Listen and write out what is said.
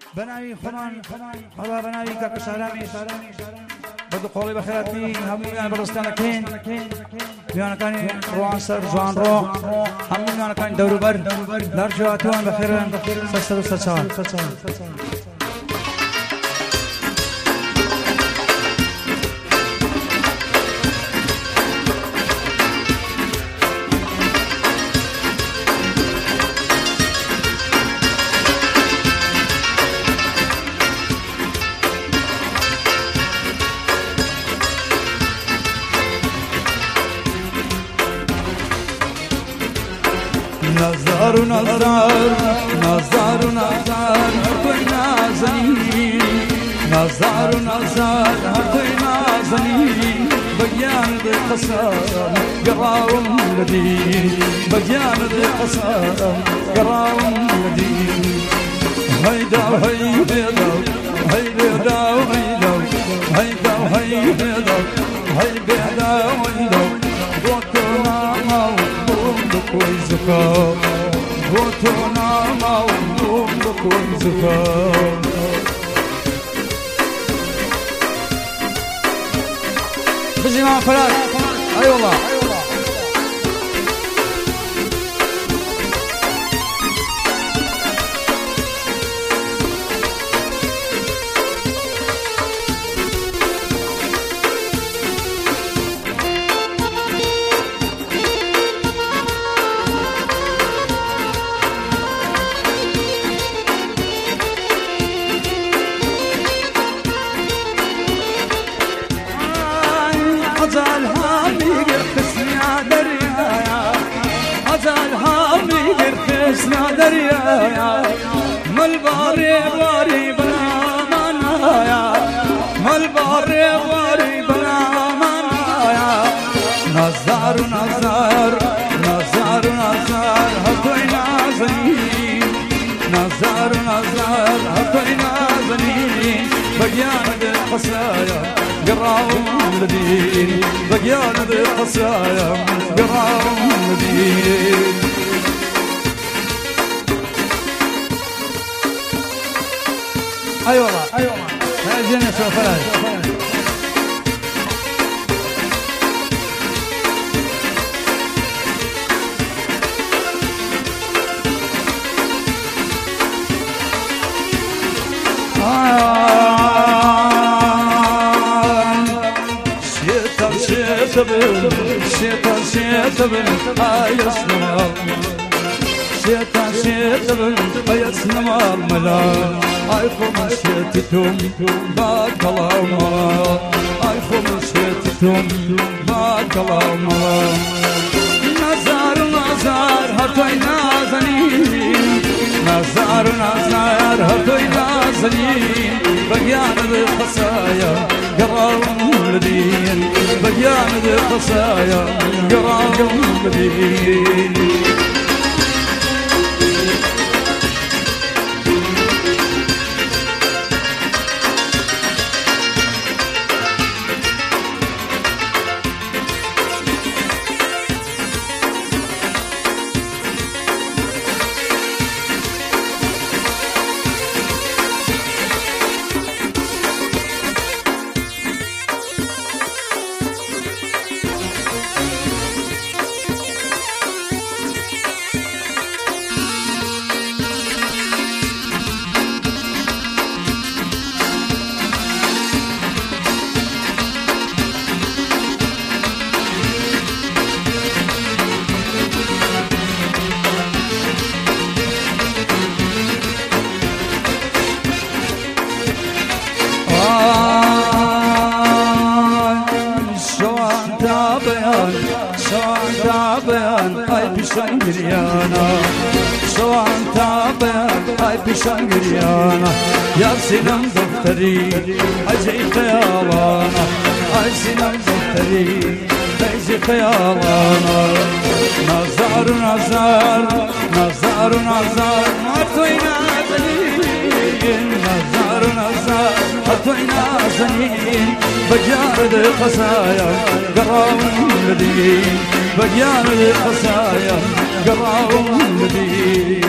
بناوی خۆمان هەڵا بەناوی کاکە شارامی بەدوقۆڵی بەخێراتی هەموویان بەڕستانەکەین میوانەکانی ڕۆوان سەر جوانڕۆ هەموو میوانەکانی دەوروبەر لەرجواتوان بەخێرن سەر و سەرچاوان نظر و نظر نظر و نظر هر توی نازنین نظر و نظر هر توی نازنین بگیان دی قسم گراوم لدین بگیان دی قسم گراوم لدین هیدا هی بیدا هی بیدا هیدا هیدا هی بیدا هی بیدا هیدا وقتنا بكل زكاة وطنا موضوع بكل زكاة بزي مع فلان أي والله اسنا دريا مال باري باري بلا منايا مال باري باري بلا منايا نظر نظر نظر نظر هتوي نازنين نظر نظر هتوي نازنين بقيان دي قصايا قراهم لدين بقيان دي قصايا قراهم لدين أي والله أي والله عايزين نسوي فلاح شيطان شيطان شيطان شيطان أيسنا شيطان شيطان أيسنا الملال أيخو مشيتتم باك الله مرا أيخو مشيتتم باك الله مرا نظر نظر هتوي نازنين نظر نظر هتوي نازنين بقيان بالخصايا قراهم لدين بقيان بالخصايا قراهم لدين شوان تابان هاي بشانجريانا يا سنم دفتري أجي خيالانا هاي سنم دفتري أجي خيالانا نظر نظر نظر نظر ما توينا زنين نظر نظر ما توينا زنين بجارد القصايا قراهم لدين بجارد القصايا قراهم لدين